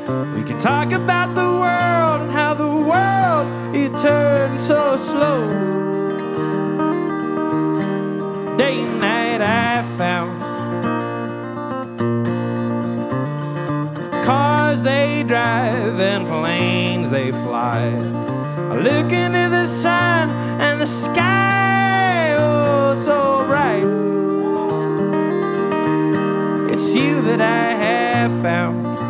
We can talk about the world and how the world, it turns so slow. Day and night I found cars they drive and planes they fly. I look into the sun and the sky